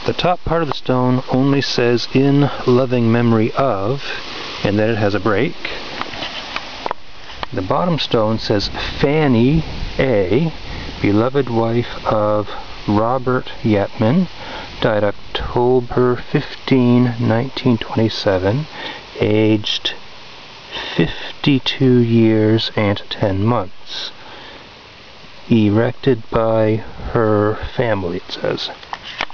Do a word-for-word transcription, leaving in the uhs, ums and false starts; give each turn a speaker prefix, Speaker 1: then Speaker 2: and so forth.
Speaker 1: The top part of the stone only says in loving memory of, and then it has a break. The bottom stone says Fanny A, beloved wife of Robert Yatman, died October fifteenth, nineteen twenty-seven, aged fifty-two years and ten months. Erected by her family, it says.